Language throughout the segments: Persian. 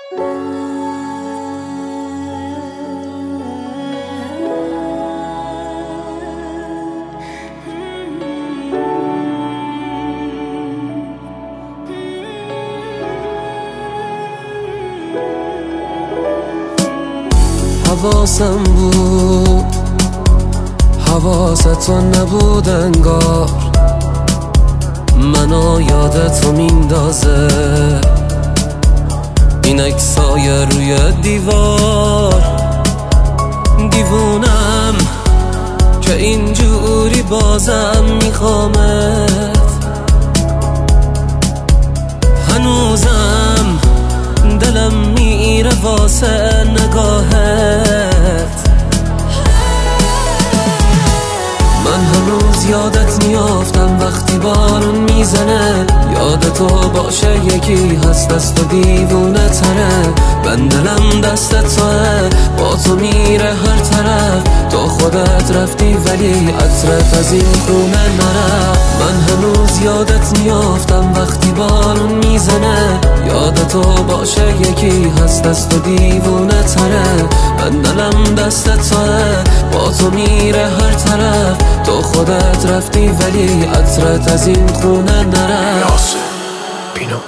حواسم بود حواست نبود انگار، منو یادتو میندازه این عکسای روی دیوار. دیوونم که اینجوری بازم میخوامت، هنوزم دلم میره واسه نگاهت. من هنوز یادت میافتم وقتی بارون میزنه، یادتو باشه یکی هست دست و دیوونه تره. من دلم دست توه، با تو میره هر طرف. تو خودت رفتی ولی عطرت از این خونه نرفت. من هنوز یادت میافتم وقتی بارون میزنه، یادتو باشه یکی هست دست و دیوونه تره. من دلم دست توه، با تو میره هر طرف. تو خودت رفتی ولی عطرت از این خونه نرفت. بینو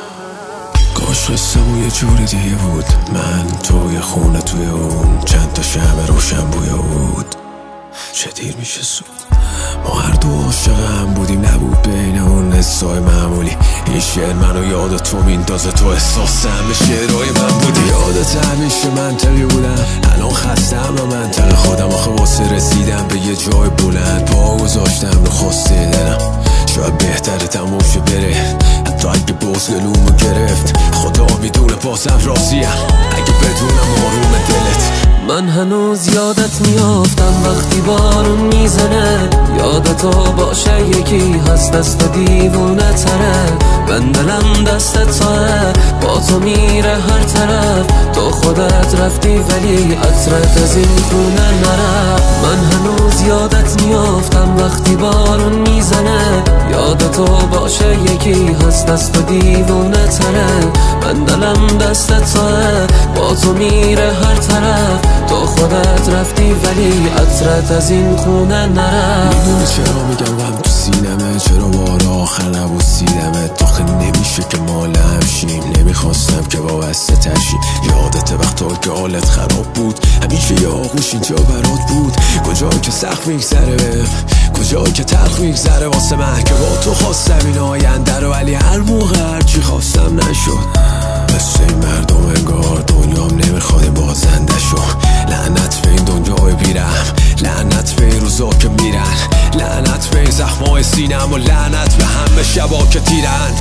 کاش قصه‌مون یه جور دیگه بود، من توی خونه توی اون چند تا شمع روشن بوی بود. چه دیر میشه سود، ما هر دو عاشق هم بودیم، نبود بین اون حسای معمولی. این شعر منو یاد تو میندازه، تو احساس همه شعرهای من بودی. یادت همیشه منطقی بودم، الان خستم و منطق خودم. آخه واسه رسیدم به یه جای بلند پا گذاشتم رو خواسته دلم. شاید بهتره تموم شه بره، حتی اگه باز گلومو گرفت. خدا میدونه بازم راضیم اگه بدونم آروم دلت. من هنوز یادت میافتم وقتی بارون میزنه، یادتو باشه یکی هست دست و دیوونه تره. من دلم دست توه، با تو میره هر طرف. تو خودت رفتی ولی عطرت از این خونه نرفت. من هنوز یادت میافتم وقتی بارون میزنه، یادتو باشه یکی هست دست و دیوونه تره. من دلم دست توه، با تو میره هر طرف. تو خودت رفتی ولی عطرت از این خونه نرفت. میدونی چرا میگم غم تو سینمه، چرا بار آخر نبوسیدمه. تاخه نمیشه که مال همشیم، نمیخواستم که وابسته تشی. یادت وقتا که حالت خراب بود، همیشه یه آغوش اینجا برات بود. کجا که سخت میگذره بهم، کجا که تلخ میگذره واسه من، که با تو خواستم این آینده رو، ولی هر موقع هرچی خواستم نشد. مثل این مردم انگار دنیام نمیخواد بازنده شو. لعنت به این دنیای بیرم، لعنت به این روزا که میرن، لعنت به این زخمای سینم و لعنت به همه شبا که تیرن.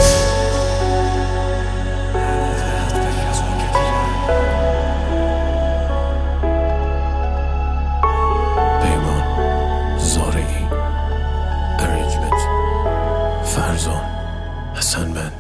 پیمان زارعی، ارنجمنت فرزان حسن بند.